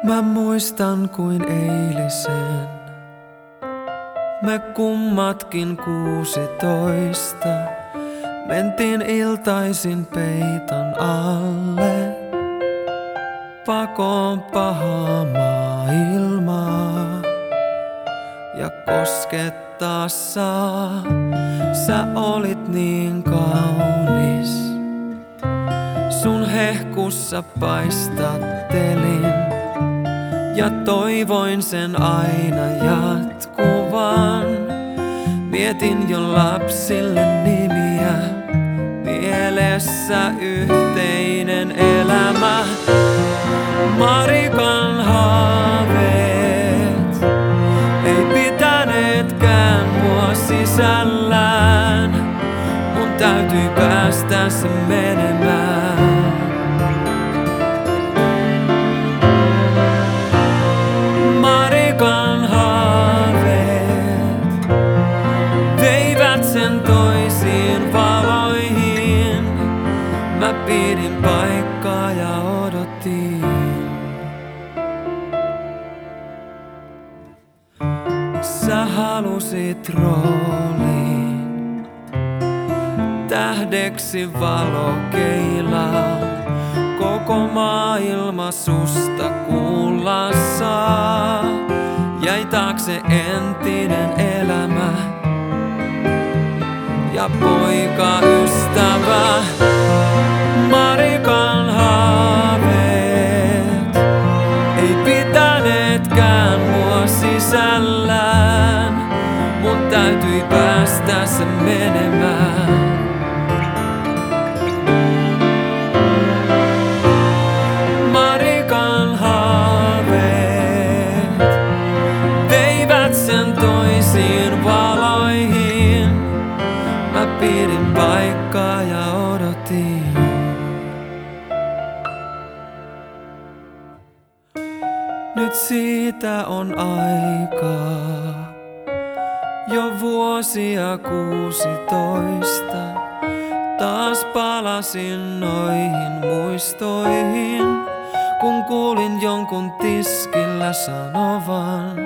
Mä muistan kuin eilisen. Me kummatkin 16 mentiin iltaisin peiton alle. Pakoon pahaa maailmaa ja koskettaa saa. Sä olit niin kaunis. Sun hehkussa paistattelin ja toivoin sen aina jatkuvan. Mietin jo lapsille nimiä, mielessä yhteinen elämä. Marikan haaveet ei pitäneetkään mua sisällään. Mun täytyi päästä se menemään. Marikan haaveet veivät sen toisiin valoihin. Mä pidin paikkaa ja odotin. Sä halusit rooliin, tähdeksi valokeilaa. Koko maailma susta kuulla saa. Jäi taakse entinen elämä ja poikaystävä. Marikan haaveet ei pitäneetkään mua sisällään. Mun täytyi päästä se menemään. Marikan haaveet veivät sen toisiin valoihin. Mä pidin paikkaa ja odotin. Nyt siitä on aikaa jo vuosia 16. Taas palasin noihin muistoihin, kun kuulin jonkun tiskillä sanovan.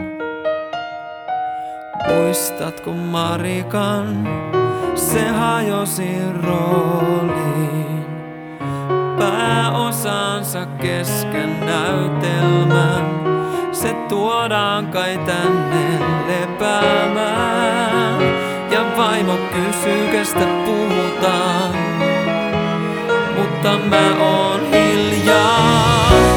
Muistatko Marikan, se hajosi rooliin. Pääosansa kesken näytelmän, se tuodaan kai tänne lepäämään. Ja vaimo kysyy, kestä puhutaan, mutta mä oon hiljaa.